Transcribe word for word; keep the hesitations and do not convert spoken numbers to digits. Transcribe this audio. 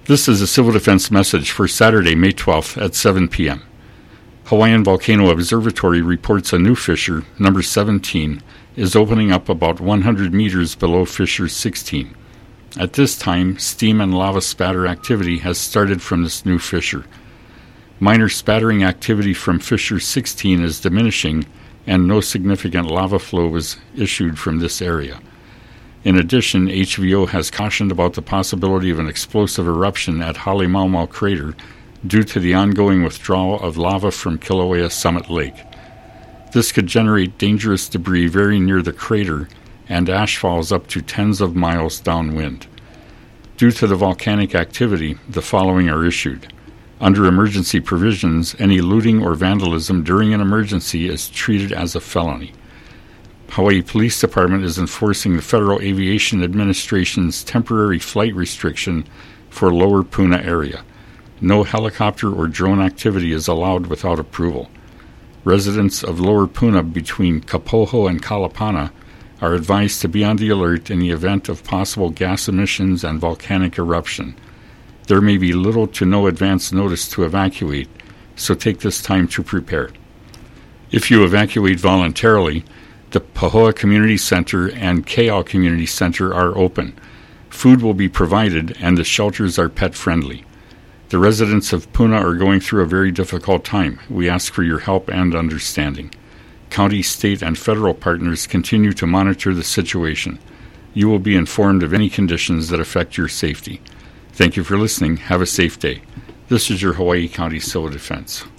This is a Civil Defense message for Saturday, May twelfth at seven p.m. Hawaiian Volcano Observatory reports a new fissure, number seventeen, is opening up about one hundred meters below fissure sixteen. At this time, steam and lava spatter activity has started from this new fissure. Minor spattering activity from fissure sixteen is diminishing, and no significant lava flow was issued from this area. In addition, H V O has cautioned about the possibility of an explosive eruption at Halemaumau Crater due to the ongoing withdrawal of lava from Kilauea Summit Lake. This could generate dangerous debris very near the crater and ash falls up to tens of miles downwind. Due to the volcanic activity, the following are issued. Under emergency provisions, any looting or vandalism during an emergency is treated as a felony. Hawaii Police Department is enforcing the Federal Aviation Administration's temporary flight restriction for Lower Puna area. No helicopter or drone activity is allowed without approval. Residents of Lower Puna between Kapoho and Kalapana are advised to be on the alert in the event of possible gas emissions and volcanic eruption. There may be little to no advance notice to evacuate, so take this time to prepare. If you evacuate voluntarily, the Pahoa Community Center and Keao Community Center are open. Food will be provided, and the shelters are pet-friendly. The residents of Puna are going through a very difficult time. We ask for your help and understanding. County, state, and federal partners continue to monitor the situation. You will be informed of any conditions that affect your safety. Thank you for listening. Have a safe day. This is your Hawaii County Civil Defense.